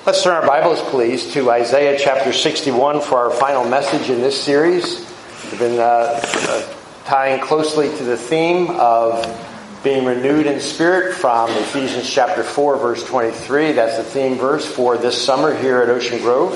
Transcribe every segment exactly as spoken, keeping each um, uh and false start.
Let's turn our Bibles, please, to Isaiah chapter sixty-one for our final message in this series. We've been uh, uh, tying closely to the theme of being renewed in spirit from Ephesians chapter four, verse twenty-three. That's the theme verse for this summer here at Ocean Grove.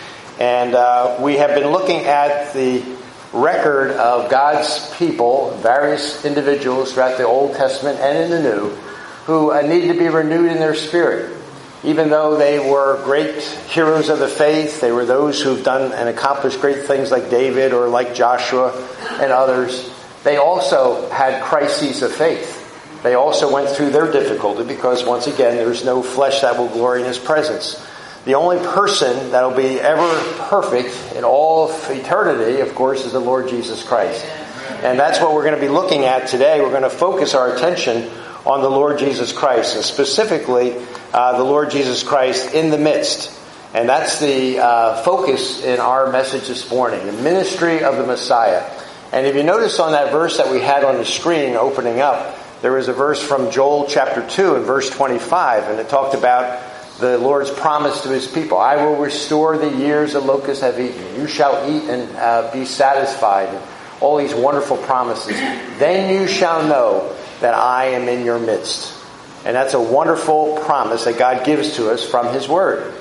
And uh, we have been looking at the record of God's people, various individuals throughout the Old Testament and in the New, who uh, need to be renewed in their spirit. Even though they were great heroes of the faith, they were those who've done and accomplished great things like David or like Joshua and others, they also had crises of faith. They also went through their difficulty because, once again, there's no flesh that will glory in His presence. The only person that will be ever perfect in all of eternity, of course, is the Lord Jesus Christ. And that's what we're going to be looking at today. We're going to focus our attention on the Lord Jesus Christ, and specifically uh, the Lord Jesus Christ in the midst. And that's the uh, focus in our message this morning, the ministry of the Messiah. And if you notice on that verse that we had on the screen opening up, there was a verse from Joel chapter two and verse twenty-five, and it talked about the Lord's promise to His people. I will restore the years the locusts have eaten. You shall eat and uh, be satisfied. And all these wonderful promises. Then you shall know that I am in your midst. And that's a wonderful promise that God gives to us from His Word.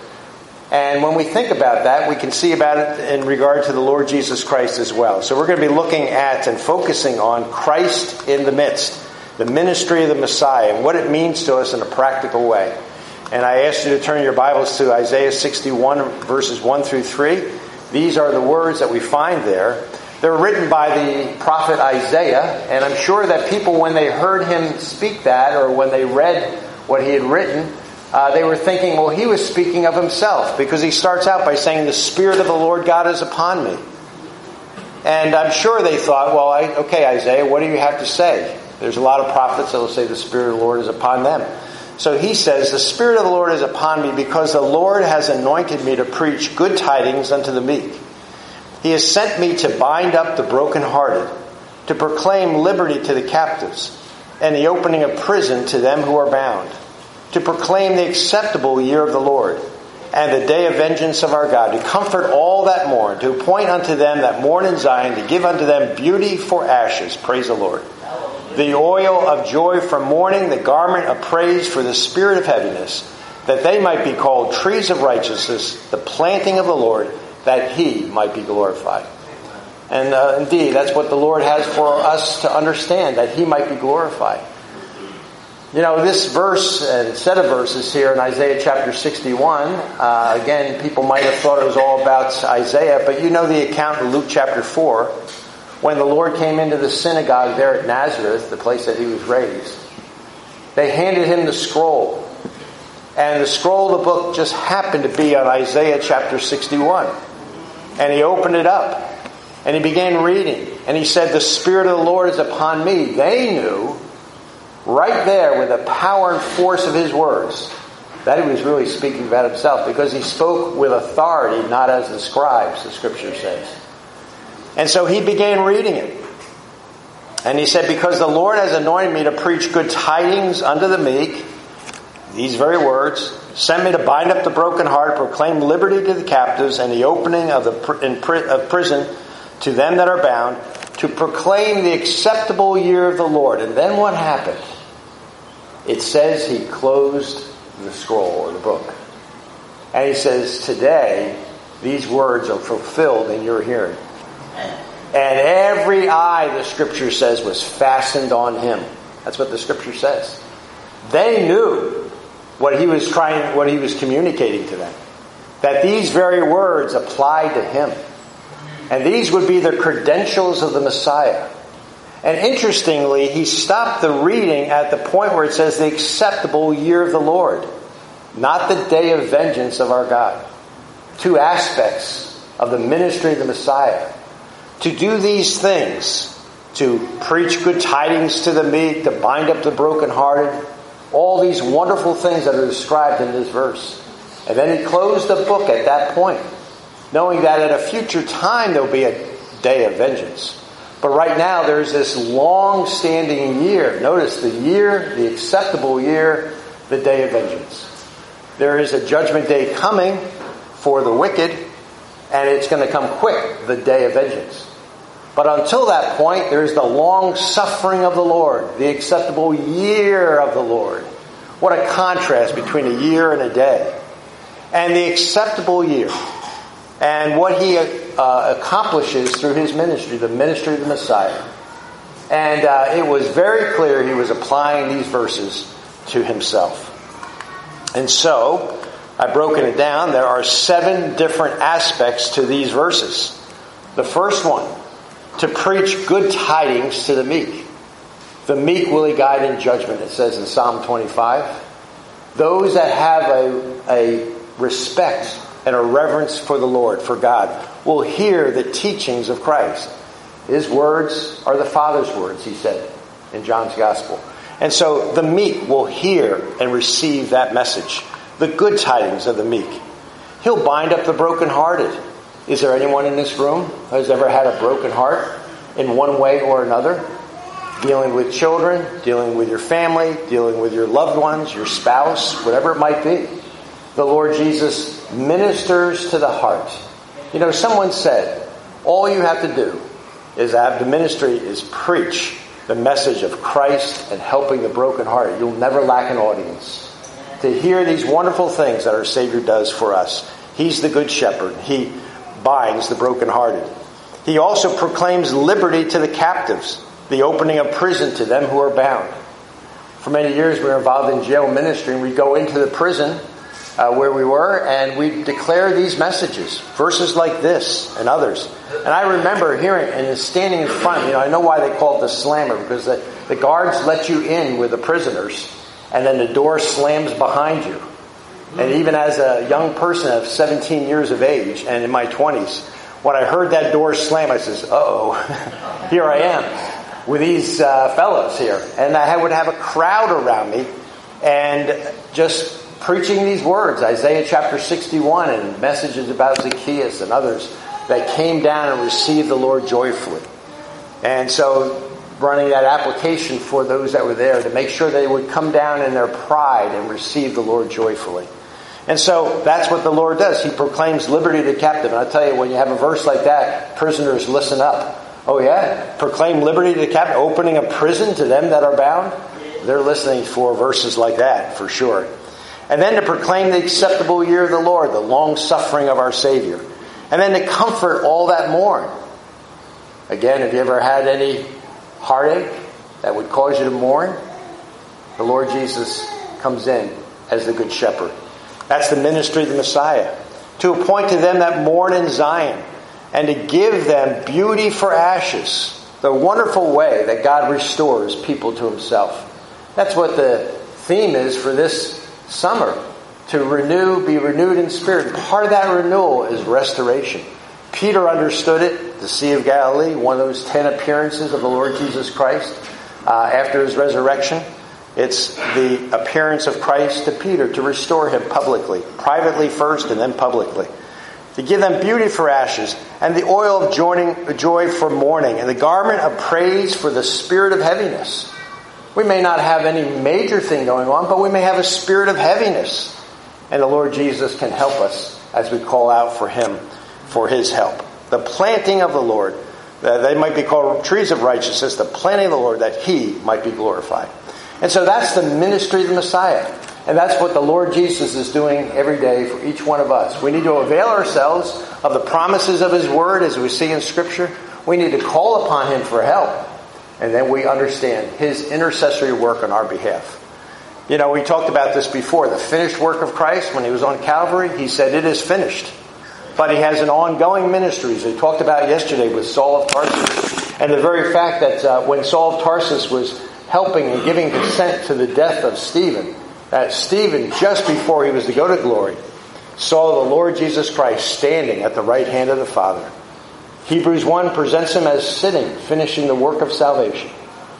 And when we think about that, we can see about it in regard to the Lord Jesus Christ as well. So we're going to be looking at and focusing on Christ in the midst, the ministry of the Messiah, and what it means to us in a practical way. And I ask you to turn your Bibles to Isaiah sixty-one, verses one through three. These are the words that we find there. They're written by the prophet Isaiah, and I'm sure that people, when they heard him speak that, or when they read what he had written, uh, they were thinking, well, he was speaking of himself, because he starts out by saying, the Spirit of the Lord God is upon me. And I'm sure they thought, well, I, okay, Isaiah, what do you have to say? There's a lot of prophets that will say the Spirit of the Lord is upon them. So he says, the Spirit of the Lord is upon me, because the Lord has anointed me to preach good tidings unto the meek. He has sent me to bind up the brokenhearted, to proclaim liberty to the captives, and the opening of prison to them who are bound, to proclaim the acceptable year of the Lord, and the day of vengeance of our God, to comfort all that mourn, to appoint unto them that mourn in Zion, to give unto them beauty for ashes. Praise the Lord. The oil of joy for mourning, the garment of praise for the spirit of heaviness, that they might be called trees of righteousness, the planting of the Lord, that He might be glorified. And uh, indeed, that's what the Lord has for us to understand, that He might be glorified. You know, this verse and set of verses here in Isaiah chapter sixty-one, uh, again, people might have thought it was all about Isaiah, but you know the account in Luke chapter four, when the Lord came into the synagogue there at Nazareth, the place that He was raised. They handed Him the scroll. And the scroll of the book just happened to be on Isaiah chapter sixty-one. And He opened it up. And He began reading. And He said, the Spirit of the Lord is upon me. They knew, right there with the power and force of His words, that He was really speaking about Himself. Because He spoke with authority, not as the scribes, the Scripture says. And so He began reading it. And He said, because the Lord has anointed me to preach good tidings unto the meek, these very words, send me to bind up the brokenhearted, proclaim liberty to the captives, and the opening of the pr- in pri- of prison to them that are bound, to proclaim the acceptable year of the Lord. And then what happened? It says He closed the scroll or the book. And He says, today, these words are fulfilled in your hearing. And every eye, the Scripture says, was fastened on Him. That's what the Scripture says. They knew what He was trying, what He was communicating to them. That these very words applied to Him. And these would be the credentials of the Messiah. And interestingly, He stopped the reading at the point where it says the acceptable year of the Lord. Not the day of vengeance of our God. Two aspects of the ministry of the Messiah. To do these things, to preach good tidings to the meek, to bind up the brokenhearted, all these wonderful things that are described in this verse. And then He closed the book at that point, knowing that at a future time there will be a day of vengeance. But right now there's this long-standing year. Notice the year, the acceptable year, the day of vengeance. There is a judgment day coming for the wicked, and it's going to come quick, the day of vengeance. But until that point, there's the long suffering of the Lord, the acceptable year of the Lord. What a contrast between a year and a day. And the acceptable year, and what he uh, accomplishes through his ministry, the ministry of the Messiah. And uh, it was very clear he was applying these verses to himself. And so, I've broken it down. There are seven different aspects to these verses. The first one, to preach good tidings to the meek. The meek will he guide in judgment, it says in Psalm twenty-five. Those that have a, a respect and a reverence for the Lord, for God, will hear the teachings of Christ. His words are the Father's words, he said in John's Gospel. And so the meek will hear and receive that message. The good tidings of the meek. He'll bind up the brokenhearted. Is there anyone in this room who has ever had a broken heart in one way or another? Dealing with children, dealing with your family, dealing with your loved ones, your spouse, whatever it might be. The Lord Jesus ministers to the heart. You know, someone said, all you have to do is have the ministry is preach the message of Christ and helping the brokenhearted. You'll never lack an audience to hear these wonderful things that our Savior does for us. He's the good shepherd. He binds the brokenhearted. He also proclaims liberty to the captives, the opening of prison to them who are bound. For many years we were involved in jail ministry, and we'd go into the prison uh, where we were, and we'd declare these messages, verses like this and others. And I remember hearing and standing in front. You know, I know why they call it the slammer, because the, the guards let you in with the prisoners, and then the door slams behind you. And even as a young person of seventeen years of age and in my twenties, when I heard that door slam, I says, uh-oh, here I am with these uh, fellows here. And I would have a crowd around me and just preaching these words, Isaiah chapter sixty-one, and messages about Zacchaeus and others that came down and received the Lord joyfully. And so running that application for those that were there to make sure they would come down in their pride and receive the Lord joyfully. And so that's what the Lord does. He proclaims liberty to the captive. And I tell you, when you have a verse like that, prisoners listen up. Oh yeah? Proclaim liberty to the captive, opening a prison to them that are bound. They're listening for verses like that, for sure. And then to proclaim the acceptable year of the Lord, the long suffering of our Savior. And then to comfort all that mourn. Again, have you ever had any heartache that would cause you to mourn? The Lord Jesus comes in as the Good Shepherd. That's the ministry of the Messiah. To appoint to them that mourn in Zion, and to give them beauty for ashes. The wonderful way that God restores people to himself. That's what the theme is for this summer. To renew, be renewed in spirit. Part of that renewal is restoration. Peter understood it. The Sea of Galilee, one of those ten appearances of the Lord Jesus Christ uh, after his resurrection. It's the appearance of Christ to Peter to restore him publicly. Privately first and then publicly. To give them beauty for ashes, and the oil of joining, joy for mourning, and the garment of praise for the spirit of heaviness. We may not have any major thing going on, but we may have a spirit of heaviness. And the Lord Jesus can help us as we call out for him, for his help. The planting of the Lord, they might be called trees of righteousness, the planting of the Lord, that he might be glorified. And so that's the ministry of the Messiah. And that's what the Lord Jesus is doing every day for each one of us. We need to avail ourselves of the promises of his word as we see in Scripture. We need to call upon him for help. And then we understand his intercessory work on our behalf. You know, we talked about this before. The finished work of Christ, when he was on Calvary, he said, it is finished. But he has an ongoing ministry, as we talked about yesterday with Saul of Tarsus. And the very fact that uh, when Saul of Tarsus was helping and giving consent to the death of Stephen, that Stephen, just before he was to go to glory, saw the Lord Jesus Christ standing at the right hand of the Father. Hebrews one presents him as sitting, finishing the work of salvation.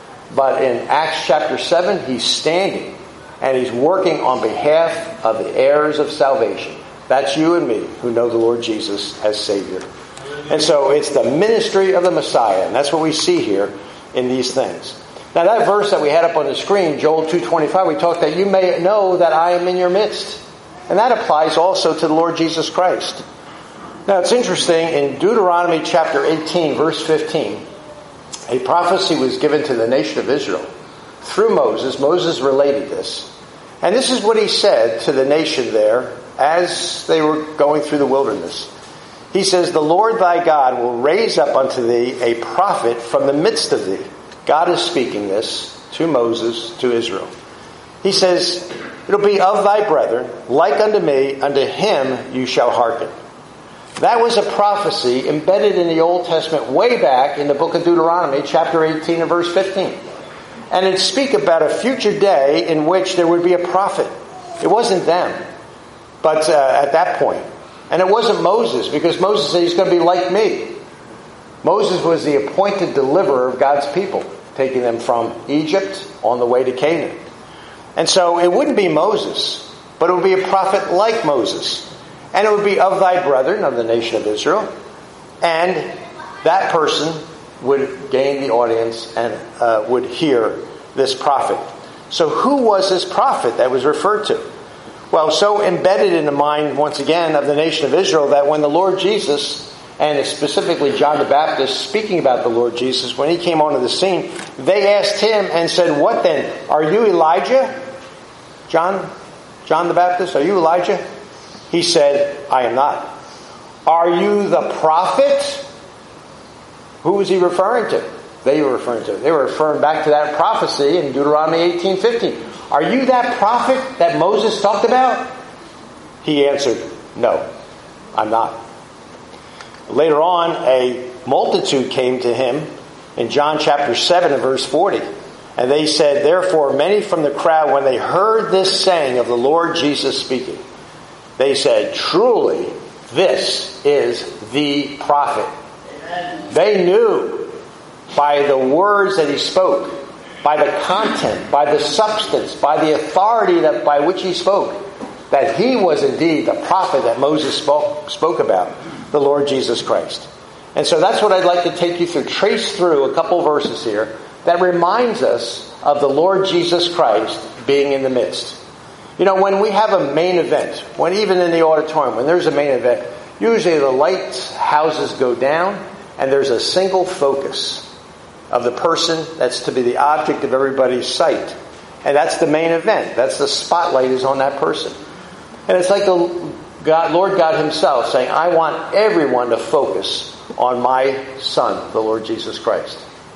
But in Acts chapter seven, he's standing, and he's working on behalf of the heirs of salvation. That's you and me who know the Lord Jesus as Savior. And so it's the ministry of the Messiah, and that's what we see here in these things. Now that verse that we had up on the screen, Joel two twenty-five, we talked that you may know that I am in your midst. And that applies also to the Lord Jesus Christ. Now it's interesting, in Deuteronomy chapter eighteen, verse fifteen, a prophecy was given to the nation of Israel through Moses. Moses related this. And this is what he said to the nation there as they were going through the wilderness. He says, "The Lord thy God will raise up unto thee a prophet from the midst of thee." God is speaking this to Moses, to Israel. He says, "It'll be of thy brethren, like unto me, unto him you shall hearken." That was a prophecy embedded in the Old Testament way back in the book of Deuteronomy, chapter eighteen and verse fifteen. And it speak about a future day in which there would be a prophet. It wasn't them, but uh, at that point. And it wasn't Moses, because Moses said he's going to be like me. Moses was the appointed deliverer of God's people, taking them from Egypt on the way to Canaan. And so it wouldn't be Moses, but it would be a prophet like Moses. And it would be of thy brethren, of the nation of Israel. And that person would gain the audience and uh, would hear this prophet. So who was this prophet that was referred to? Well, so embedded in the mind, once again, of the nation of Israel, that when the Lord Jesus, and specifically John the Baptist, speaking about the Lord Jesus, when he came onto the scene, they asked him and said, "What then? Are you Elijah?" John, John the Baptist, are you Elijah? He said, "I am not." "Are you the prophet?" Who was he referring to? They were referring to. They were referring back to that prophecy in Deuteronomy eighteen fifteen. "Are you that prophet that Moses talked about?" He answered, "No, I'm not." Later on, a multitude came to him in John chapter seven and verse forty. And they said, "Therefore many from the crowd, when they heard this saying of the Lord Jesus speaking, they said, 'Truly, this is the prophet.'" Amen. They knew by the words that he spoke, by the content, by the substance, by the authority that by which he spoke, that he was indeed the prophet that Moses spoke, spoke about, the Lord Jesus Christ. And so that's what I'd like to take you through, trace through a couple verses here that reminds us of the Lord Jesus Christ being in the midst. You know, when we have a main event, when even in the auditorium, when there's a main event, usually the lights houses go down and there's a single focus of the person that's to be the object of everybody's sight. And that's the main event. That's the spotlight is on that person. And it's like the God, Lord God himself saying, "I want everyone to focus on my Son, the Lord Jesus Christ."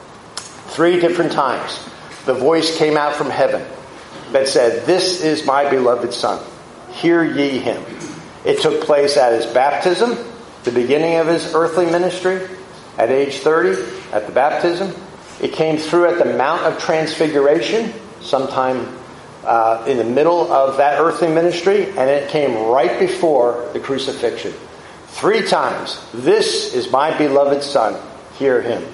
Three different times, the voice came out from heaven that said, "This is my beloved Son. Hear ye him." It took place at his baptism, the beginning of his earthly ministry, at age thirty, at the baptism. It came through at the Mount of Transfiguration, sometime uh, in the middle of that earthly ministry, and it came right before the crucifixion. Three times, "This is my beloved Son, hear him."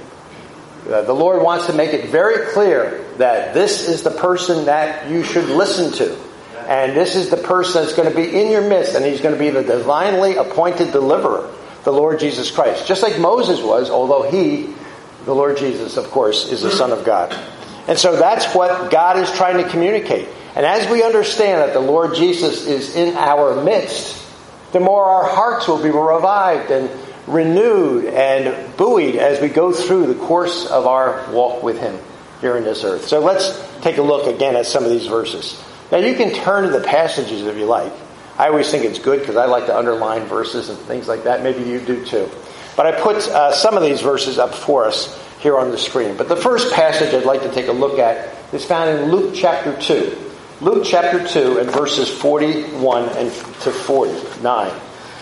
Uh, the Lord wants to make it very clear that this is the person that you should listen to. And this is the person that's going to be in your midst, and he's going to be the divinely appointed deliverer, the Lord Jesus Christ. Just like Moses was, although he, the Lord Jesus, of course, is the Son of God. And so that's what God is trying to communicate. And as we understand that the Lord Jesus is in our midst, the more our hearts will be revived and renewed and buoyed as we go through the course of our walk with him here in this earth. So let's take a look again at some of these verses. Now you can turn to the passages if you like. I always think it's good because I like to underline verses and things like that. Maybe you do too. But I put uh, some of these verses up for us here on the screen. But the first passage I'd like to take a look at is found in Luke chapter two. Luke chapter two and verses forty-one and to forty-nine.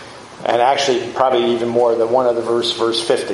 And actually probably even more than one other verse, verse fifty.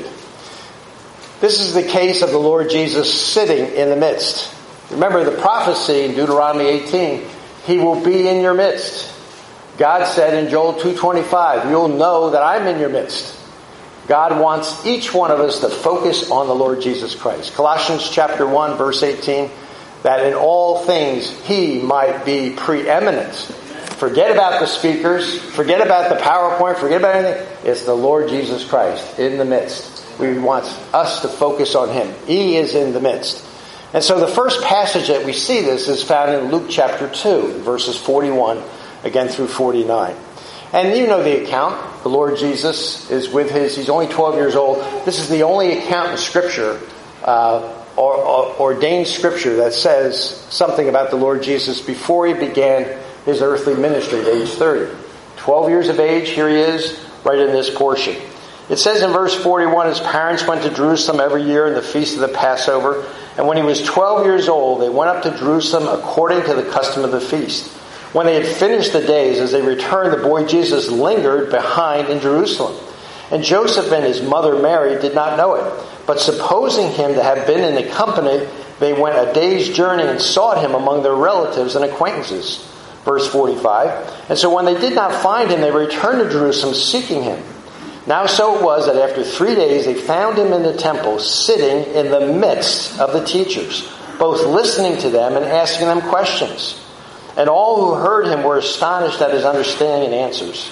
This is the case of the Lord Jesus sitting in the midst. Remember the prophecy in Deuteronomy eighteen, he will be in your midst. God said in Joel two twenty-five, you'll know that I'm in your midst. God wants each one of us to focus on the Lord Jesus Christ. Colossians chapter one, verse eighteen, that in all things he might be preeminent. Forget about the speakers, forget about the PowerPoint, forget about anything. It's the Lord Jesus Christ in the midst. We want us to focus on him. He is in the midst. And so the first passage that we see this is found in Luke chapter two, verses forty-one again through forty-nine. And you know the account. The Lord Jesus is with his, he's only twelve years old. This is the only account in Scripture, uh, or, or ordained Scripture, that says something about the Lord Jesus before he began his earthly ministry at age thirty. twelve years of age, here he is, right in this portion. It says in verse forty-one, his parents went to Jerusalem every year in the feast of the Passover. And when he was twelve years old, they went up to Jerusalem according to the custom of the feast. When they had finished the days, as they returned, the boy Jesus lingered behind in Jerusalem. And Joseph and his mother Mary did not know it. But supposing him to have been in the company, they went a day's journey and sought him among their relatives and acquaintances. Verse forty-five. And so when they did not find him, they returned to Jerusalem seeking him. Now so it was that after three days they found him in the temple, sitting in the midst of the teachers, both listening to them and asking them questions. And all who heard him were astonished at his understanding and answers.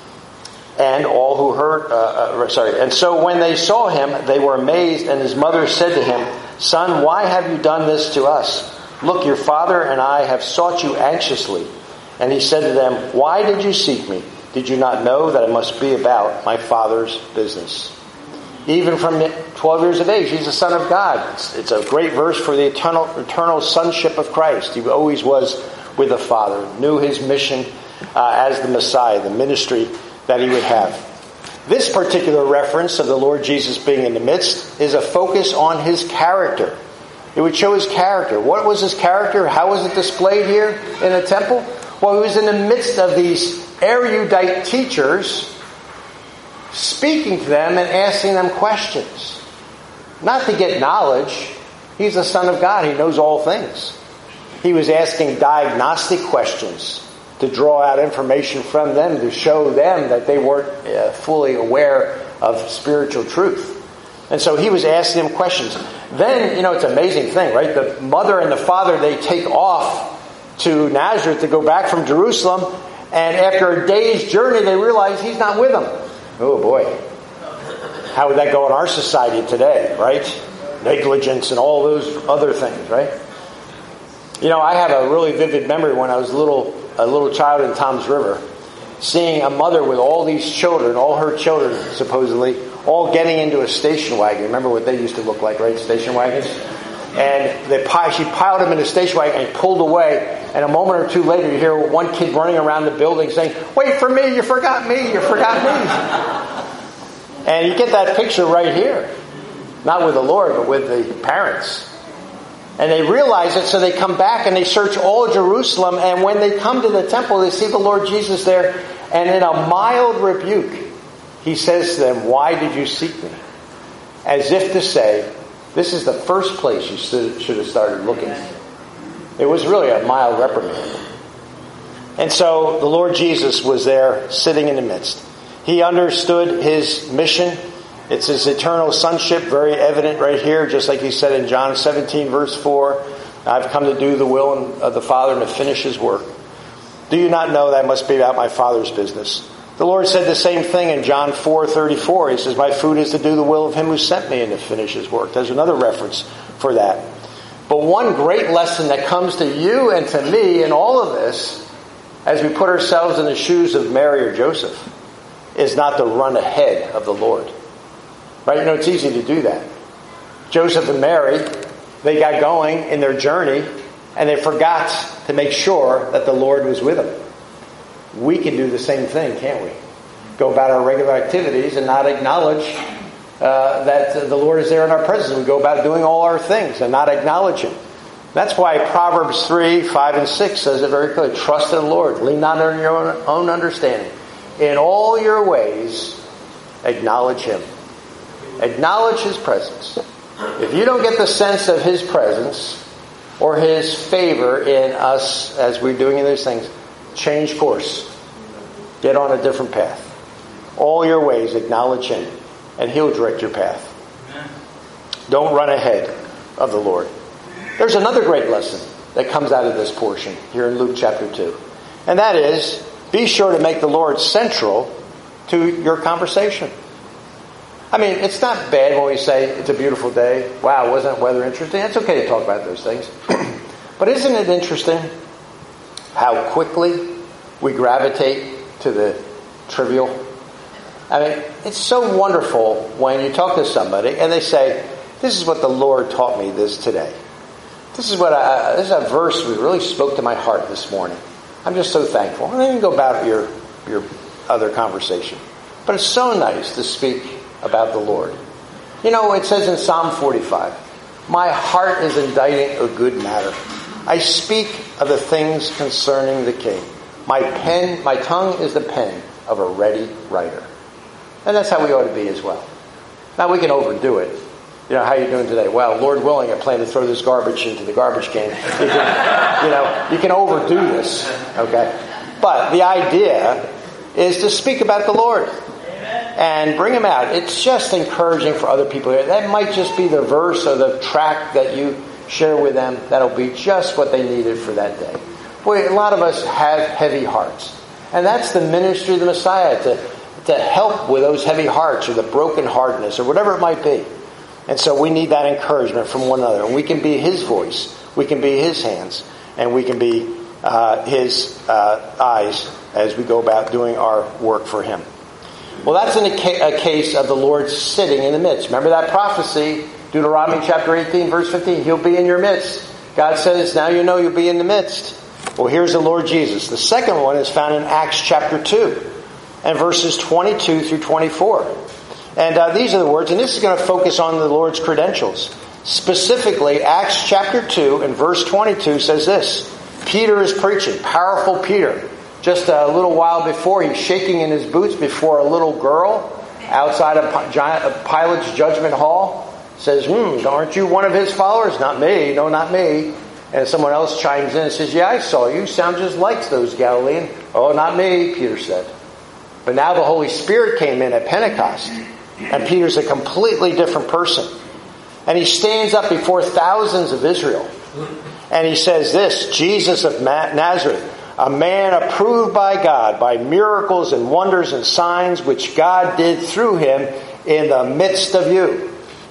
And all who heard, uh, uh, sorry, and so when they saw him, they were amazed, and his mother said to him, Son, why have you done this to us? Look, your father and I have sought you anxiously. And he said to them, Why did you seek me? Did you not know that it must be about my Father's business? Even from twelve years of age, he's the Son of God. It's, it's a great verse for the eternal, eternal sonship of Christ. He always was with the Father, knew his mission uh, as the Messiah, the ministry that he would have. This particular reference of the Lord Jesus being in the midst is a focus on his character. It would show his character. What was his character? How was it displayed here in the temple? Well, he was in the midst of these erudite teachers, speaking to them and asking them questions. Not to get knowledge. He's the Son of God. He knows all things. He was asking diagnostic questions to draw out information from them, to show them that they weren't uh, fully aware of spiritual truth. And so he was asking them questions. Then, you know, it's an amazing thing, right? The mother and the father, they take off to Nazareth to go back from Jerusalem. And after a day's journey, they realize he's not with them. Oh boy. How would that go in our society today, right? Negligence and all those other things, right? You know, I have a really vivid memory when I was a little, a little child in Toms River, seeing a mother with all these children, all her children supposedly, all getting into a station wagon. Remember what they used to look like, right? Station wagons? And they, she piled them in a station wagon and pulled away. And a moment or two later, you hear one kid running around the building saying, Wait for me, you forgot me, you forgot me. And you get that picture right here. Not with the Lord, but with the parents. And they realize it, so they come back and they search all Jerusalem. And when they come to the temple, they see the Lord Jesus there. And in a mild rebuke, he says to them, Why did you seek me? As if to say, this is the first place you should have started looking. It was really a mild reprimand. And so the Lord Jesus was there sitting in the midst. He understood his mission. It's his eternal sonship, very evident right here, just like he said in John seventeen, verse four, I've come to do the will of the Father and to finish his work. Do you not know that must be about my Father's business? The Lord said the same thing in John four thirty-four. He says, my food is to do the will of him who sent me and to finish his work. There's another reference for that. But one great lesson that comes to you and to me in all of this, as we put ourselves in the shoes of Mary or Joseph, is not to run ahead of the Lord. Right? You know, it's easy to do that. Joseph and Mary, they got going in their journey, and they forgot to make sure that the Lord was with them. We can do the same thing, can't we? Go about our regular activities and not acknowledge uh, that the Lord is there in our presence. We go about doing all our things and not acknowledge him. That's why Proverbs three, five, and six says it very clearly. Trust in the Lord. Lean not on your own, own understanding. In all your ways, acknowledge him. Acknowledge his presence. If you don't get the sense of his presence or his favor in us as we're doing these things, change course. Get on a different path. All your ways, acknowledge him, and he'll direct your path. Don't run ahead of the Lord. There's another great lesson that comes out of this portion here in Luke chapter two. And that is, be sure to make the Lord central to your conversation. I mean, it's not bad when we say, it's a beautiful day. Wow, wasn't that weather interesting? It's okay to talk about those things. But isn't it interesting how quickly we gravitate to the trivial. I mean, it's so wonderful when you talk to somebody and they say, this is what the Lord taught me this today. This is what I, this is a verse that really spoke to my heart this morning. I'm just so thankful. And then you go about your, your other conversation. But it's so nice to speak about the Lord. You know, it says in Psalm forty-five, my heart is inditing a good matter. I speak of the things concerning the King. My pen, my tongue is the pen of a ready writer. And that's how we ought to be as well. Now we can overdo it. You know, how are you doing today? Well, Lord willing, I plan to throw this garbage into the garbage can. You can, you know, you can overdo this, okay? But the idea is to speak about the Lord and bring him out. It's just encouraging for other people. That might just be the verse or the tract that you share with them. That'll be just what they needed for that day. Boy, a lot of us have heavy hearts. And that's the ministry of the Messiah, to, to help with those heavy hearts or the broken heartedness or whatever it might be. And so we need that encouragement from one another. And we can be his voice. We can be his hands. And we can be uh, his uh, eyes as we go about doing our work for him. Well, that's in a, ca- a case of the Lord sitting in the midst. Remember that prophecy, Deuteronomy chapter eighteen, verse fifteen. He'll be in your midst. God says, now you know you'll be in the midst. Well, here's the Lord Jesus. The second one is found in Acts chapter two and verses twenty-two through twenty-four. And uh, these are the words, and this is going to focus on the Lord's credentials. Specifically, Acts chapter two and verse twenty-two says this. Peter is preaching, powerful Peter. Just a little while before, he's shaking in his boots before a little girl outside of Pilate's judgment hall. Says, hmm, aren't you one of his followers? Not me, no, not me. And someone else chimes in and says, yeah, I saw you. You sound just like those Galileans. Oh, not me, Peter said. But now the Holy Spirit came in at Pentecost. And Peter's a completely different person. And he stands up before thousands of Israel. And he says this, Jesus of Nazareth, a man approved by God by miracles and wonders and signs which God did through him in the midst of you.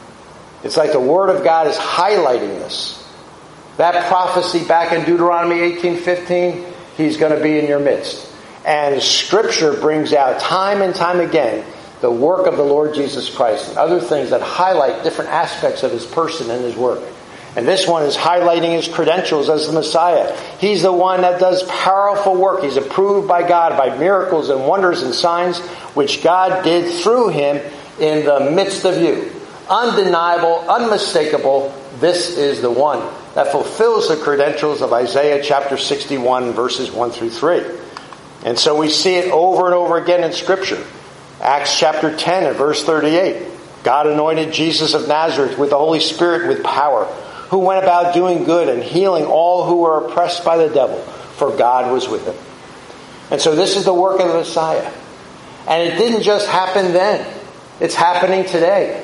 It's like the Word of God is highlighting this. That prophecy back in Deuteronomy eighteen fifteen, he's going to be in your midst. And Scripture brings out time and time again the work of the Lord Jesus Christ and other things that highlight different aspects of his person and his work. And this one is highlighting his credentials as the Messiah. He's the one that does powerful work. He's approved by God by miracles and wonders and signs which God did through him in the midst of you. Undeniable, unmistakable, this is the one that fulfills the credentials of Isaiah chapter sixty-one, verses one through three. And so we see it over and over again in Scripture. Acts chapter ten and verse thirty-eight. God anointed Jesus of Nazareth with the Holy Spirit and with power, who went about doing good and healing all who were oppressed by the devil, for God was with him. And so this is the work of the Messiah. And it didn't just happen then. It's happening today.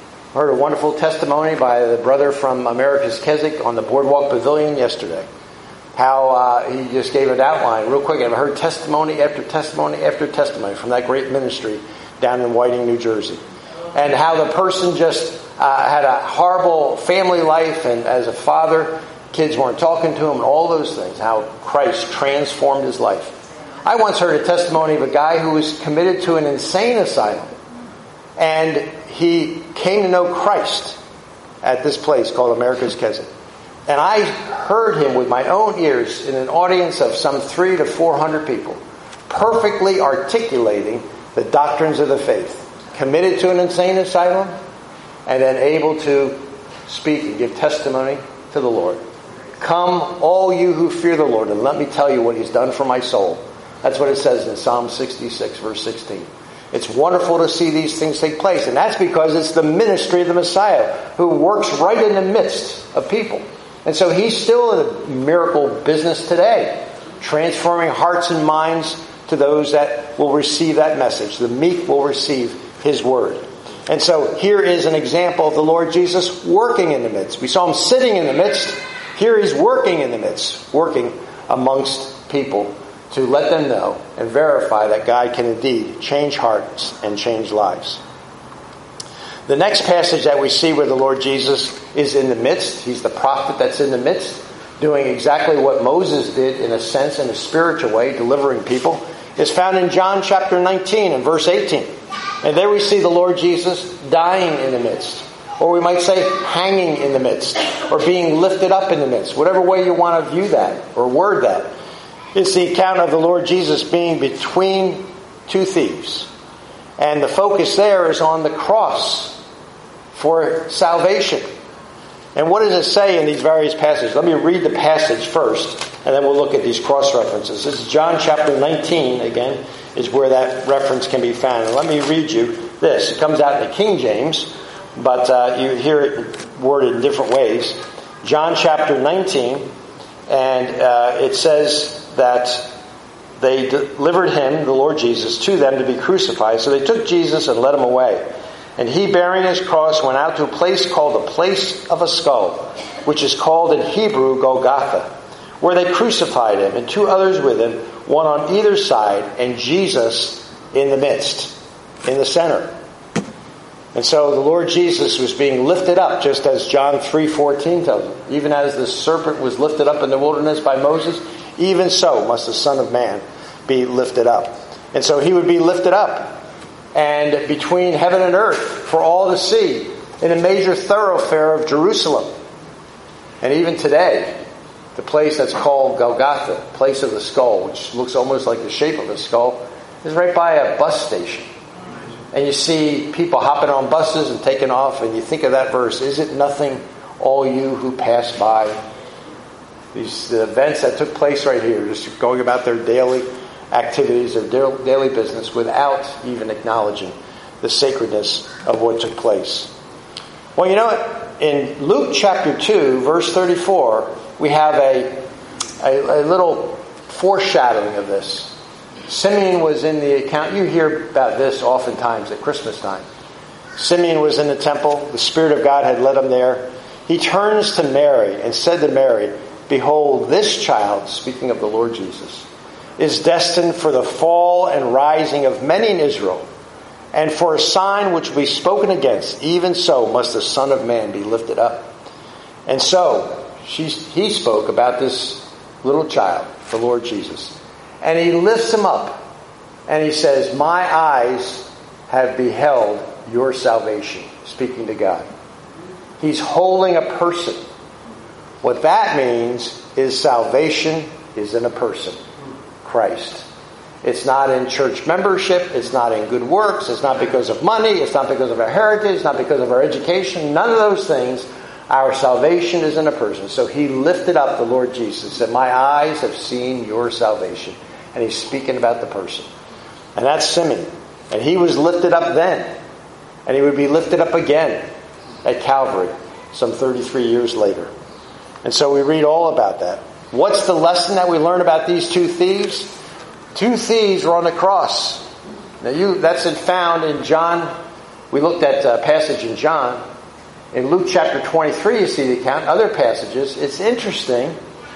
I heard a wonderful testimony by the brother from America's Keswick on the Boardwalk Pavilion yesterday. How uh, he just gave an outline real quick. I've heard testimony after testimony after testimony from that great ministry down in Whiting, New Jersey. And how the person just uh, had a horrible family life, and as a father, kids weren't talking to him, and all those things. How Christ transformed his life. I once heard a testimony of a guy who was committed to an insane asylum. And he came to know Christ at this place called America's Keswick. And I heard him with my own ears in an audience of some three to four hundred people, perfectly articulating the doctrines of the faith. Committed to an insane asylum, and then able to speak and give testimony to the Lord. Come, all you who fear the Lord, and let me tell you what he's done for my soul. That's what it says in Psalm sixty-six, verse sixteen. It's wonderful to see these things take place. And that's because it's the ministry of the Messiah who works right in the midst of people. And so he's still in the miracle business today, transforming hearts and minds to those that will receive that message. The meek will receive his word. And so here is an example of the Lord Jesus working in the midst. We saw him sitting in the midst. Here he's working in the midst, working amongst people to let them know and verify that God can indeed change hearts and change lives. The next passage that we see where the Lord Jesus is in the midst, he's the prophet that's in the midst, doing exactly what Moses did in a sense, in a spiritual way, delivering people, is found in John chapter nineteen and verse eighteen. And there we see the Lord Jesus dying in the midst. Or we might say hanging in the midst. Or being lifted up in the midst. Whatever way you want to view that or word that. It's the account of the Lord Jesus being between two thieves. And the focus there is on the cross for salvation. And what does it say in these various passages? Let me read the passage first, and then we'll look at these cross references. This is John chapter nineteen, again, is where that reference can be found. And let me read you this. It comes out in the King James, but uh, you hear it worded in different ways. John chapter nineteen, and uh, it says that they delivered him, the Lord Jesus, to them to be crucified. So they took Jesus and led him away. And he, bearing his cross, went out to a place called the place of a skull, which is called in Hebrew Golgotha, where they crucified him, and two others with him, one on either side, and Jesus in the midst, in the center. And so the Lord Jesus was being lifted up, just as John three fourteen tells us. Even as the serpent was lifted up in the wilderness by Moses, even so must the Son of Man be lifted up. And so he would be lifted up. And between heaven and earth for all to see in a major thoroughfare of Jerusalem. And even today, the place that's called Golgotha, place of the skull, which looks almost like the shape of a skull, is right by a bus station. And you see people hopping on buses and taking off, and you think of that verse, is it nothing, all you who pass by? These the events that took place right here, just going about their daily activities, their daily business, without even acknowledging the sacredness of what took place. Well, you know what? In Luke chapter two, verse thirty-four, we have a, a, a little foreshadowing of this. Simeon was in the account. You hear about this oftentimes at Christmas time. Simeon was in the temple. The Spirit of God had led him there. He turns to Mary and said to Mary, "Behold, this child," speaking of the Lord Jesus, "is destined for the fall and rising of many in Israel, and for a sign which will be spoken against. Even so must the Son of Man be lifted up." And so she, he spoke about this little child, the Lord Jesus. And he lifts him up. And he says, "My eyes have beheld your salvation," speaking to God. He's holding a person. What that means is salvation is in a person. Christ. It's not in church membership. It's not in good works. It's not because of money. It's not because of our heritage. It's not because of our education. None of those things. Our salvation is in a person. So he lifted up the Lord Jesus and said, "My eyes have seen your salvation." And he's speaking about the person. And that's Simeon. And he was lifted up then. And he would be lifted up again at Calvary some thirty-three years later. And so we read all about that. What's the lesson that we learn about these two thieves? Two thieves were on the cross. Now you, that's found in John. We looked at a passage in John. In Luke chapter twenty-three, you see the account. Other passages. It's interesting.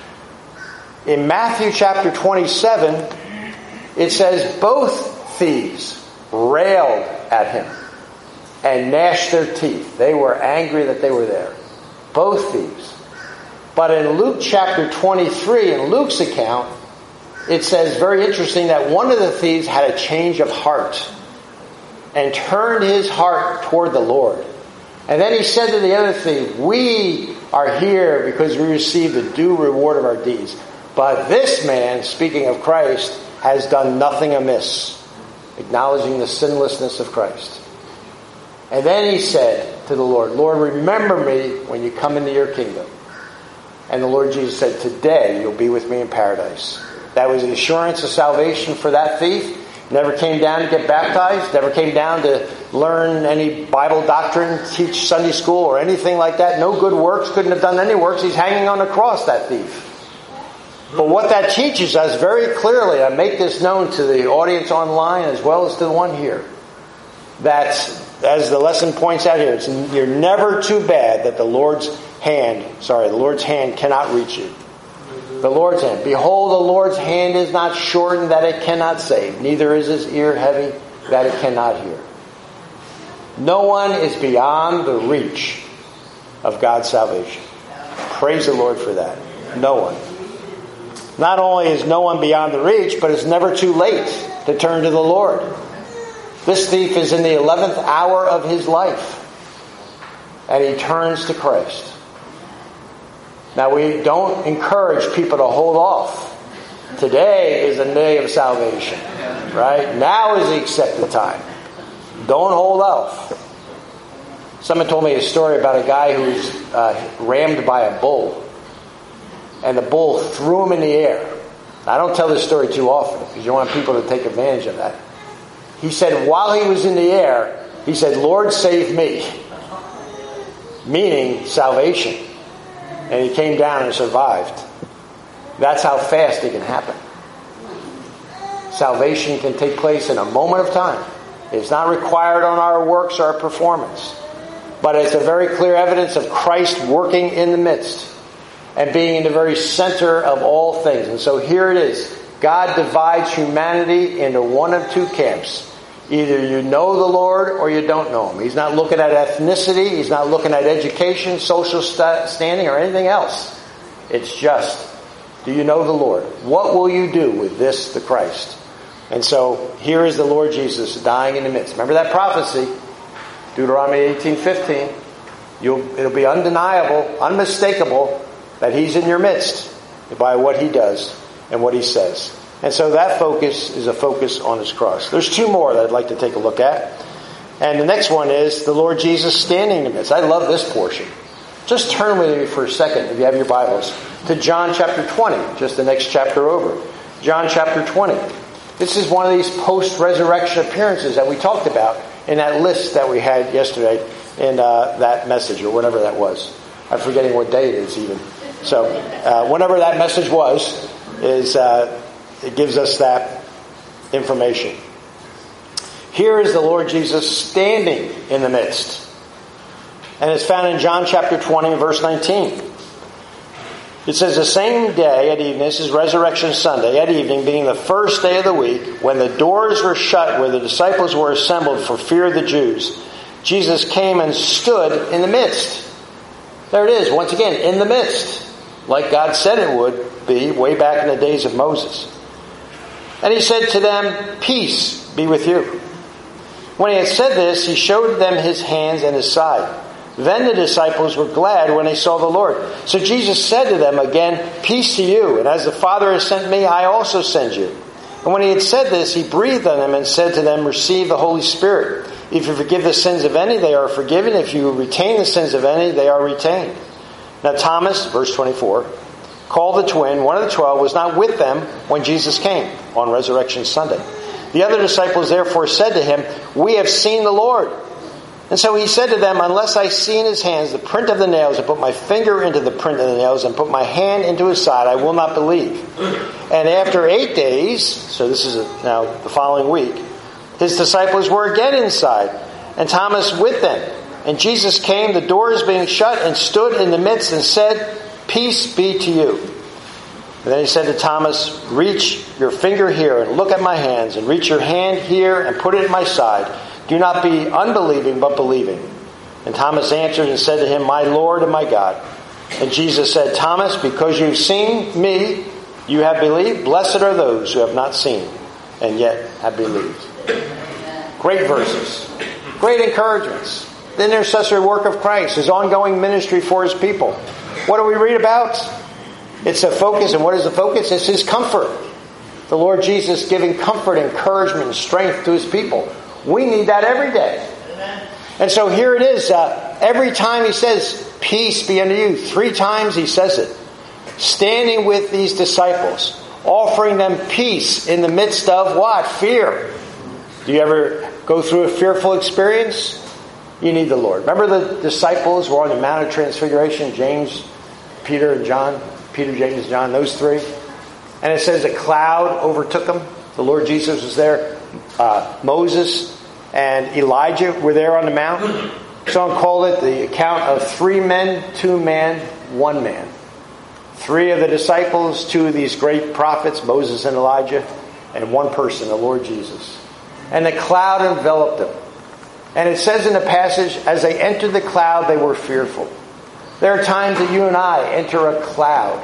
In Matthew chapter twenty-seven, it says both thieves railed at him and gnashed their teeth. They were angry that they were there. Both thieves. But in Luke chapter twenty-three, in Luke's account, it says, very interesting, that one of the thieves had a change of heart and turned his heart toward the Lord. And then he said to the other thief, "We are here because we received the due reward of our deeds. But this man," speaking of Christ, "has done nothing amiss," acknowledging the sinlessness of Christ. And then he said to the Lord, "Lord, remember me when you come into your kingdom." And the Lord Jesus said, "Today you'll be with me in paradise." That was the assurance of salvation for that thief. Never came down to get baptized. Never came down to learn any Bible doctrine, teach Sunday school or anything like that. No good works. Couldn't have done any works. He's hanging on the cross, that thief. But what that teaches us very clearly, I make this known to the audience online as well as to the one here, that, as the lesson points out here, it's, you're never too bad that the Lord's hand, sorry, the Lord's hand cannot reach you. The Lord's hand. "Behold, the Lord's hand is not shortened that it cannot save, neither is his ear heavy that it cannot hear." No one is beyond the reach of God's salvation. Praise the Lord for that. No one. Not only is no one beyond the reach, but it's never too late to turn to the Lord. This thief is in the eleventh hour of his life, and he turns to Christ. Now, we don't encourage people to hold off. Today is a day of salvation, right? Now is the accepted time. Don't hold off. Someone told me a story about a guy who was uh, rammed by a bull, and the bull threw him in the air. I don't tell this story too often because you want people to take advantage of that. He said while he was in the air, he said, "Lord, save me," meaning salvation. And he came down and survived. That's how fast it can happen. Salvation can take place in a moment of time. It's not required on our works or our performance. But it's a very clear evidence of Christ working in the midst and being in the very center of all things. And so here it is. God divides humanity into one of two camps. Either you know the Lord or you don't know Him. He's not looking at ethnicity. He's not looking at education, social st- standing, or anything else. It's just, do you know the Lord? What will you do with this, the Christ? And so here is the Lord Jesus dying in the midst. Remember that prophecy, Deuteronomy eighteen fifteen. You'll, it'll be undeniable, unmistakable that He's in your midst by what He does and what He says. And so that focus is a focus on His cross. There's two more that I'd like to take a look at. And the next one is the Lord Jesus standing in the midst. I love this portion. Just turn with me for a second, if you have your Bibles, to John chapter twenty, just the next chapter over. John chapter twenty. This is one of these post-resurrection appearances that we talked about in that list that we had yesterday in uh, that message, or whatever that was. I'm forgetting what day it is even. So, uh, whenever that message was, is... Uh, It gives us that information. Here is the Lord Jesus standing in the midst. And it's found in John chapter twenty, verse nineteen. It says, the same day at evening, this is Resurrection Sunday, at evening, being the first day of the week, when the doors were shut where the disciples were assembled for fear of the Jews, Jesus came and stood in the midst. There it is, once again, in the midst. Like God said it would be way back in the days of Moses. And He said to them, peace be with you. When He had said this, He showed them His hands and His side. Then the disciples were glad when they saw the Lord. So Jesus said to them again, peace to you. And as the Father has sent me, I also send you. And when He had said this, He breathed on them and said to them, receive the Holy Spirit. If you forgive the sins of any, they are forgiven. If you retain the sins of any, they are retained. Now Thomas, verse twenty-four, called the twin, one of the twelve, was not with them when Jesus came on Resurrection Sunday. The other disciples therefore said to Him, we have seen the Lord. And so He said to them, unless I see in His hands the print of the nails, and put my finger into the print of the nails, and put my hand into His side, I will not believe. And after eight days, so this is now the following week, His disciples were again inside, and Thomas with them. And Jesus came, the doors being shut, and stood in the midst and said, peace be to you. And then He said to Thomas, reach your finger here and look at my hands, and reach your hand here and put it in my side. Do not be unbelieving, but believing. And Thomas answered and said to Him, my Lord and my God. And Jesus said, Thomas, because you've seen me, you have believed. Blessed are those who have not seen and yet have believed. Great verses. Great encouragements. The intercessory work of Christ, His ongoing ministry for His people. What do we read about? It's a focus, and what is the focus? It's His comfort. The Lord Jesus giving comfort, encouragement, and strength to His people. We need that every day. And so here it is. Uh, every time He says, peace be unto you. Three times He says it. Standing with these disciples. Offering them peace in the midst of what? Fear. Do you ever go through a fearful experience? You need the Lord. Remember the disciples were on the Mount of Transfiguration, James, Peter, and John. Peter, James, John, those three. And it says a cloud overtook them. The Lord Jesus was there. Uh, Moses and Elijah were there on the mount. Someone called it the account of three men, two men, one man. Three of the disciples, two of these great prophets, Moses and Elijah, and one person, the Lord Jesus. And the cloud enveloped them. And it says in the passage, as they entered the cloud, they were fearful. There are times that you and I enter a cloud.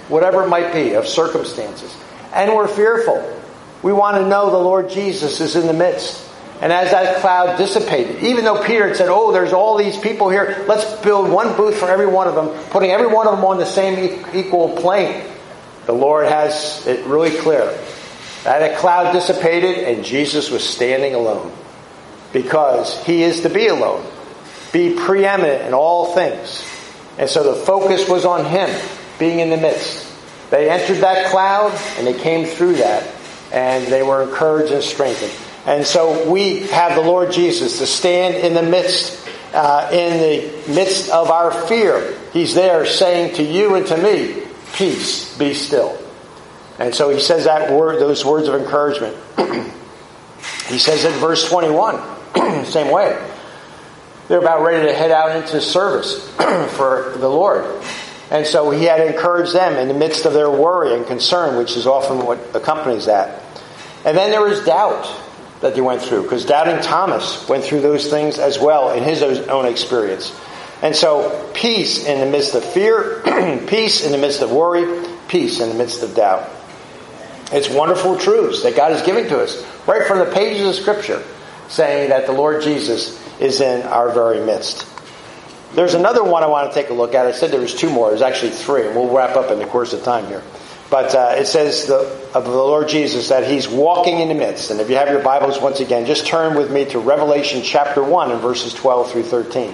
whatever it might be, of circumstances. And we're fearful. We want to know the Lord Jesus is in the midst. And as that cloud dissipated, even though Peter had said, oh, there's all these people here, let's build one booth for every one of them, putting every one of them on the same equal plane. The Lord has it really clear. That cloud dissipated and Jesus was standing alone. Because he is to be alone. Be preeminent in all things. And so the focus was on him being in the midst. They entered that cloud and they came through that. And they were encouraged and strengthened. And so we have the Lord Jesus to stand in the midst, uh, in the midst of our fear. He's there saying to you and to me, peace, be still. And so he says that word, those words of encouragement. He says in verse twenty-one, same way. They're about ready to head out into service for the Lord. And so he had encouraged them in the midst of their worry and concern, which is often what accompanies that. And then there was doubt that they went through, because doubting Thomas went through those things as well in his own experience. And so peace in the midst of fear, peace in the midst of worry, peace in the midst of doubt. It's wonderful truths that God is giving to us right from the pages of Scripture, saying that the Lord Jesus is in our very midst. There's another one I want to take a look at. I said there was two more. There's actually three, and we'll wrap up in the course of time here. But uh, it says the, of the Lord Jesus that he's walking in the midst. And if you have your Bibles, once again, just turn with me to Revelation chapter one and verses twelve through thirteen.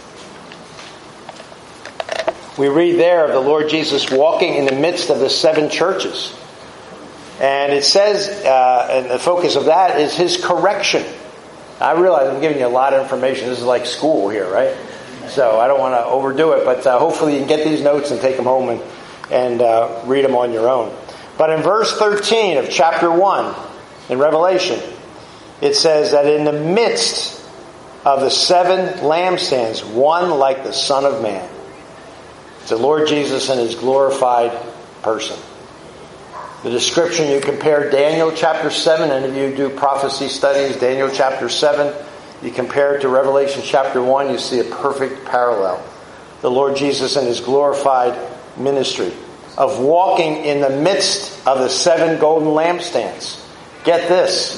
We read there of the Lord Jesus walking in the midst of the seven churches. And it says, uh, and the focus of that is his correction. I realize I'm giving you a lot of information. This is like school here, right? So I don't want to overdo it, but uh, hopefully you can get these notes and take them home and and uh, read them on your own. But in verse thirteen of chapter one in Revelation, it says that in the midst of the seven lampstands, one like the Son of Man. It's the Lord Jesus in his glorified person. The description, you compare Daniel chapter seven, and if you do prophecy studies, Daniel chapter seven, you compare it to Revelation chapter one, you see a perfect parallel. The Lord Jesus in his glorified ministry of walking in the midst of the seven golden lampstands. Get this.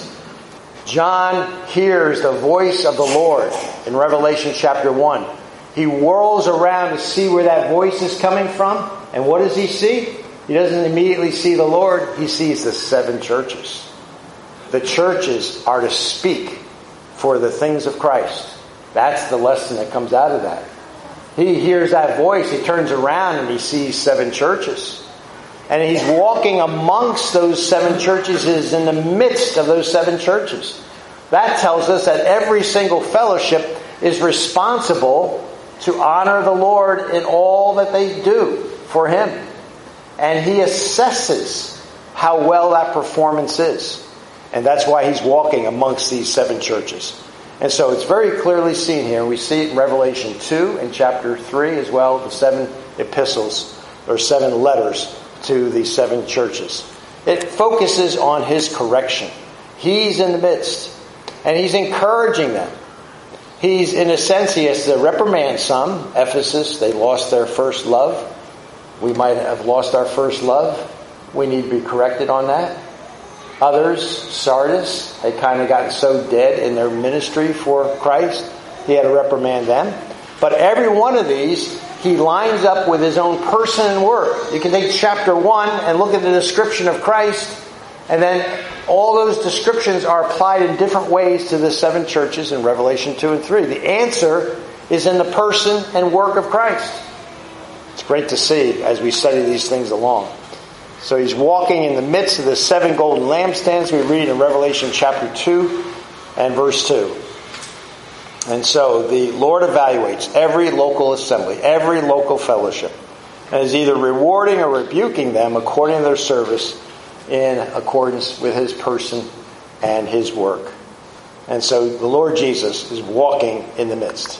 John hears the voice of the Lord in Revelation chapter one. He whirls around to see where that voice is coming from. And what does he see? He doesn't immediately see the Lord. He sees the seven churches. The churches are to speak for the things of Christ. That's the lesson that comes out of that. He hears that voice, he turns around and he sees seven churches. And he's walking amongst those seven churches, is in the midst of those seven churches. That tells us that every single fellowship is responsible to honor the Lord in all that they do for him. And he assesses how well that performance is. And that's why he's walking amongst these seven churches. And so it's very clearly seen here. We see it in Revelation two and chapter three as well, the seven epistles or seven letters to the seven churches. It focuses on his correction. He's in the midst and he's encouraging them. He's, in a sense, he has to reprimand some. Ephesus, they lost their first love. We might have lost our first love. We need to be corrected on that. Others, Sardis, had kind of gotten so dead in their ministry for Christ, he had to reprimand them. But every one of these, he lines up with his own person and work. You can take chapter one and look at the description of Christ, and then all those descriptions are applied in different ways to the seven churches in Revelation two and three. The answer is in the person and work of Christ. It's great to see as we study these things along. So he's walking in the midst of the seven golden lampstands. We read in Revelation chapter two and verse two. And so the Lord evaluates every local assembly, every local fellowship, and is either rewarding or rebuking them according to their service in accordance with his person and his work. And so the Lord Jesus is walking in the midst.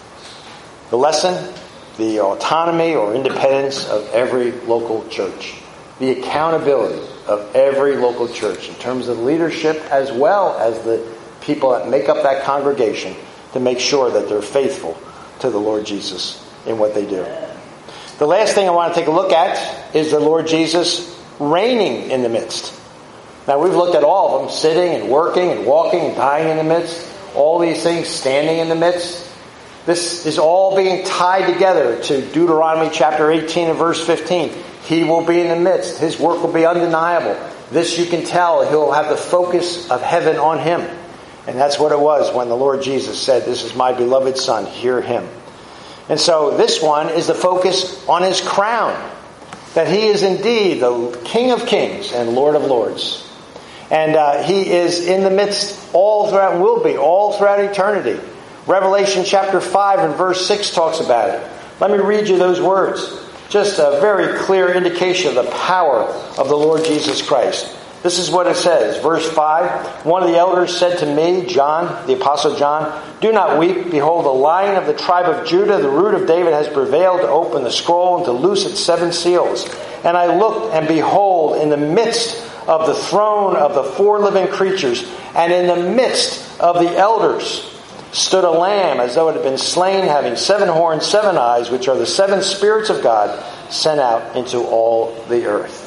The lesson, the autonomy or independence of every local church. The accountability of every local church in terms of leadership as well as the people that make up that congregation to make sure that they're faithful to the Lord Jesus in what they do. The last thing I want to take a look at is the Lord Jesus reigning in the midst. Now, we've looked at all of them, sitting and working and walking and dying in the midst. All these things, standing in the midst. This is all being tied together to Deuteronomy chapter eighteen and verse fifteen. He will be in the midst. His work will be undeniable. This you can tell. He'll have the focus of heaven on him. And that's what it was when the Lord Jesus said, "This is my beloved Son, hear him." And so this one is the focus on his crown. That he is indeed the King of Kings and Lord of Lords. And uh, he is in the midst all throughout, will be all throughout eternity. Revelation chapter five and verse six talks about it. Let me read you those words. Just a very clear indication of the power of the Lord Jesus Christ. This is what it says. Verse five, one of the elders said to me, John, the Apostle John, "Do not weep. Behold, the Lion of the tribe of Judah, the root of David, has prevailed to open the scroll and to loose its seven seals. And I looked, and behold, in the midst of the throne of the four living creatures, and in the midst of the elders, stood a lamb as though it had been slain, having seven horns, seven eyes, which are the seven spirits of God sent out into all the earth."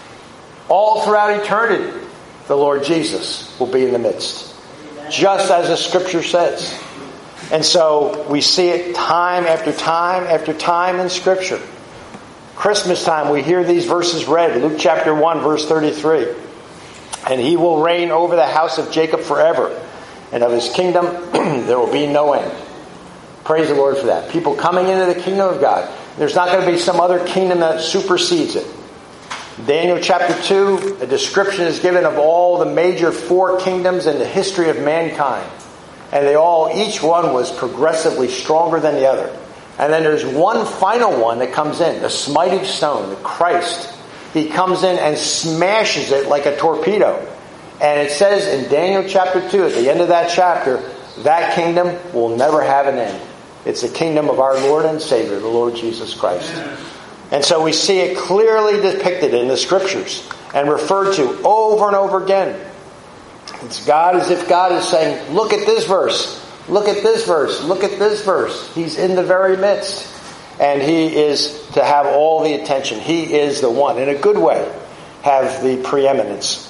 All throughout eternity, the Lord Jesus will be in the midst. Just as the Scripture says. And so we see it time after time after time in Scripture. Christmas time, we hear these verses read. Luke chapter one, verse thirty-three. "And he will reign over the house of Jacob forever. And of his kingdom there will be no end." Praise the Lord for that. People coming into the kingdom of God. There's not going to be some other kingdom that supersedes it. Daniel chapter two, a description is given of all the major four kingdoms in the history of mankind. And they all, each one was progressively stronger than the other. And then there's one final one that comes in, the smiting stone, the Christ. He comes in and smashes it like a torpedo. And it says in Daniel chapter two, at the end of that chapter, that kingdom will never have an end. It's the kingdom of our Lord and Savior, the Lord Jesus Christ. And so we see it clearly depicted in the Scriptures and referred to over and over again. It's God as if God is saying, look at this verse, look at this verse, look at this verse. He's in the very midst. And He is to have all the attention. He is the one, in a good way, have the preeminence.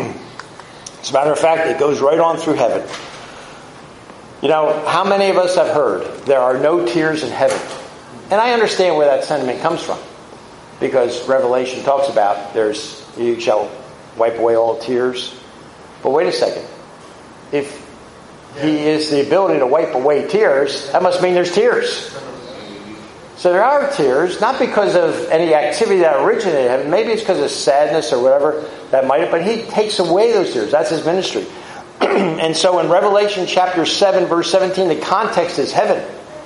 As a matter of fact, it goes right on through heaven. You know, how many of us have heard there are no tears in heaven? And I understand where that sentiment comes from. Because Revelation talks about there's, you shall wipe away all tears. But wait a second. If He is the ability to wipe away tears, that must mean there's tears. So there are tears, not because of any activity that originated in heaven. Maybe it's because of sadness or whatever that might have, but He takes away those tears. That's His ministry. And so in Revelation chapter seven, verse seventeen, the context is heaven.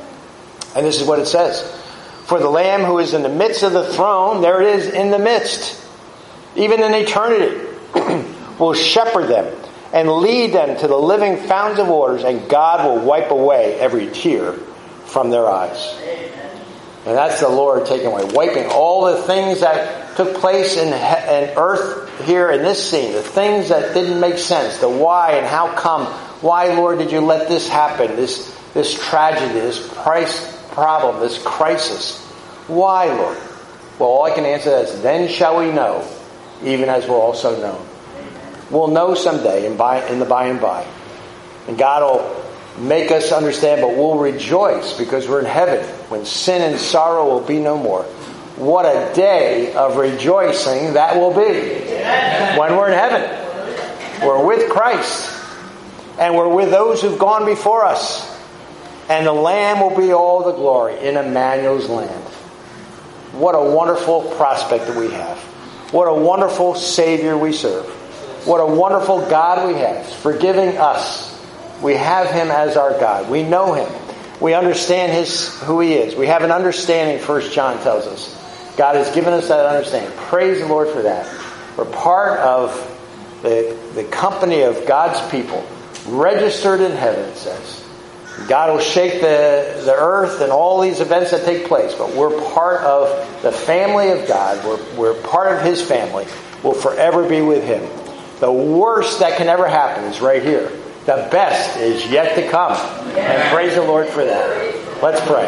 And this is what it says. "For the Lamb who is in the midst of the throne," there it is, in the midst, even in eternity, "will shepherd them and lead them to the living fountains of waters, and God will wipe away every tear from their eyes." And that's the Lord taking away, wiping all the things that took place in, he- in earth here in this scene, the things that didn't make sense, the why and how come. Why, Lord, did you let this happen? This this tragedy, this price problem, this crisis. Why, Lord? Well, all I can answer is, then shall we know, even as we're also known. We'll know someday in, by, in the by and by. And God will make us understand, but we'll rejoice because we're in heaven when sin and sorrow will be no more. What a day of rejoicing that will be. Amen. When we're in heaven. We're with Christ. And we're with those who've gone before us. And the Lamb will be all the glory in Emmanuel's land. What a wonderful prospect that we have. What a wonderful Savior we serve. What a wonderful God we have, forgiving us. We have Him as our God. We know Him. We understand His who He is. We have an understanding, First John tells us. God has given us that understanding. Praise the Lord for that. We're part of the, the company of God's people, registered in heaven, it says. God will shake the, the earth and all these events that take place, but we're part of the family of God. We're, we're part of His family. We'll forever be with Him. The worst that can ever happen is right here. The best is yet to come. And praise the Lord for that. Let's pray.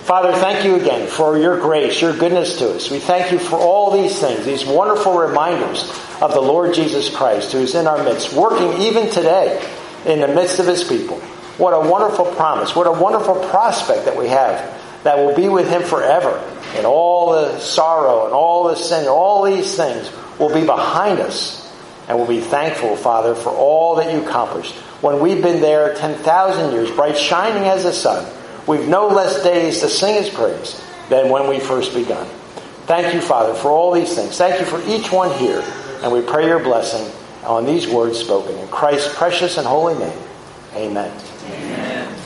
Father, thank you again for your grace, your goodness to us. We thank you for all these things, these wonderful reminders of the Lord Jesus Christ, who is in our midst, working even today in the midst of his people. What a wonderful promise. What a wonderful prospect that we have, that will be with him forever. And all the sorrow and all the sin, all these things will be behind us. And we'll be thankful, Father, for all that you accomplished. When we've been there ten thousand years, bright shining as the sun, we've no less days to sing his praise than when we first begun. Thank you, Father, for all these things. Thank you for each one here. And we pray your blessing on these words spoken. In Christ's precious and holy name, amen.